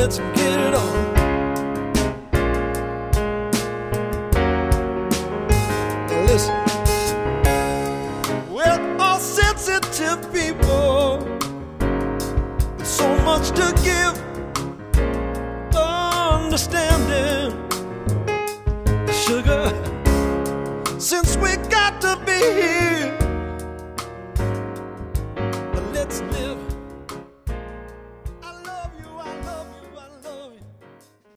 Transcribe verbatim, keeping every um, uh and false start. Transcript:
let's get it on. Listen, we're all sensitive people, so much to give, understanding, sugar, since we got to be here.